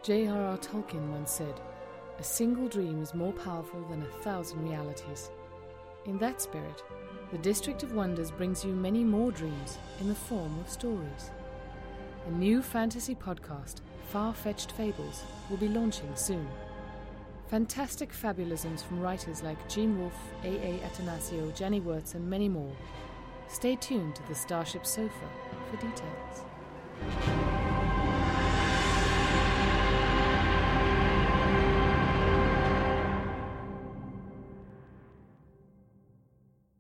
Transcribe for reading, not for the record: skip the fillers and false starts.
J.R.R. Tolkien once said, "A single dream is more powerful than 1,000 realities." In that spirit, the District of Wonders brings you many more dreams in the form of stories. A new fantasy podcast, Far-Fetched Fables, will be launching soon. Fantastic fabulisms from writers like Gene Wolfe, A.A. Atanasio, Jenny Wirtz, and many more. Stay tuned to the Starship Sofa for details.